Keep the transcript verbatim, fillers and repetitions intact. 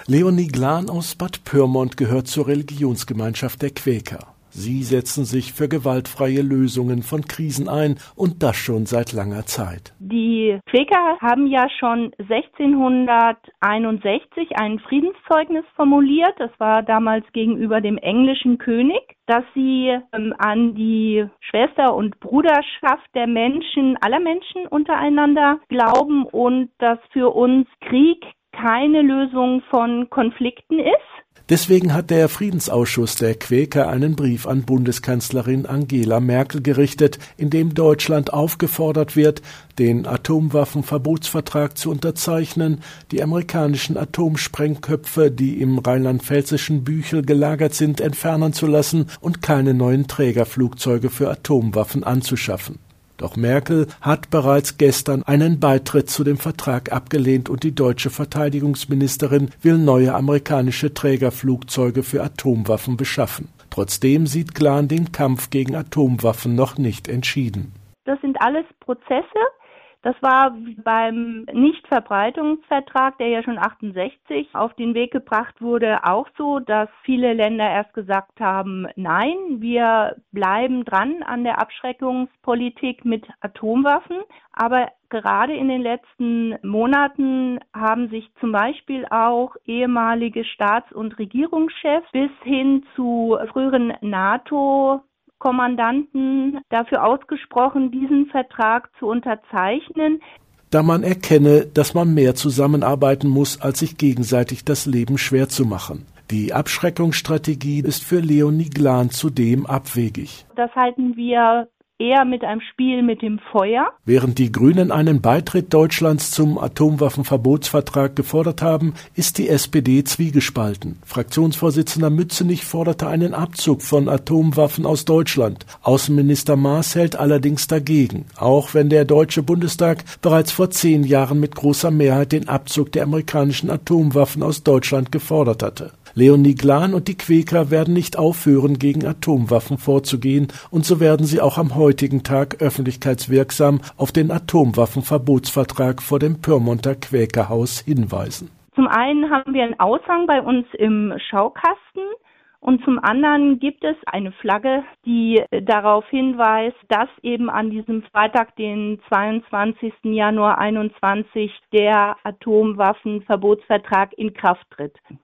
Leonie Glan aus Bad Pyrmont gehört zur Religionsgemeinschaft der Quäker. Sie setzen sich für gewaltfreie Lösungen von Krisen ein und das schon seit langer Zeit. Die Quäker haben ja schon sechzehnhunderteinundsechzig ein Friedenszeugnis formuliert. Das war damals gegenüber dem englischen König, dass sie ähm, an die Schwester- und Bruderschaft der Menschen, aller Menschen untereinander glauben und dass für uns Krieg keine Lösung von Konflikten ist. Deswegen hat der Friedensausschuss der Quäker einen Brief an Bundeskanzlerin Angela Merkel gerichtet, in dem Deutschland aufgefordert wird, den Atomwaffenverbotsvertrag zu unterzeichnen, die amerikanischen Atomsprengköpfe, die im rheinland-pfälzischen Büchel gelagert sind, entfernen zu lassen und keine neuen Trägerflugzeuge für Atomwaffen anzuschaffen. Doch Merkel hat bereits gestern einen Beitritt zu dem Vertrag abgelehnt und die deutsche Verteidigungsministerin will neue amerikanische Trägerflugzeuge für Atomwaffen beschaffen. Trotzdem sieht Glan den Kampf gegen Atomwaffen noch nicht entschieden. Das sind alles Prozesse. Das war beim Nichtverbreitungsvertrag, der ja schon achtundsechzig auf den Weg gebracht wurde, auch so, dass viele Länder erst gesagt haben, nein, wir bleiben dran an der Abschreckungspolitik mit Atomwaffen. Aber gerade in den letzten Monaten haben sich zum Beispiel auch ehemalige Staats- und Regierungschefs bis hin zu früheren NATO Kommandanten dafür ausgesprochen, diesen Vertrag zu unterzeichnen. Da man erkenne, dass man mehr zusammenarbeiten muss, als sich gegenseitig das Leben schwer zu machen. Die Abschreckungsstrategie ist für Leonie Glan zudem abwegig. Das halten wir eher mit einem Spiel mit dem Feuer. Während die Grünen einen Beitritt Deutschlands zum Atomwaffenverbotsvertrag gefordert haben, ist die S P D zwiegespalten. Fraktionsvorsitzender Mützenich forderte einen Abzug von Atomwaffen aus Deutschland. Außenminister Maas hält allerdings dagegen, auch wenn der Deutsche Bundestag bereits vor zehn Jahren mit großer Mehrheit den Abzug der amerikanischen Atomwaffen aus Deutschland gefordert hatte. Leonie Glan und die Quäker werden nicht aufhören, gegen Atomwaffen vorzugehen, und so werden sie auch am heutigen Tag öffentlichkeitswirksam auf den Atomwaffenverbotsvertrag vor dem Pyrmonter Quäkerhaus hinweisen. Zum einen haben wir einen Aushang bei uns im Schaukasten und zum anderen gibt es eine Flagge, die darauf hinweist, dass eben an diesem Freitag, den zweiundzwanzigsten Januar einundzwanzig, der Atomwaffenverbotsvertrag in Kraft tritt.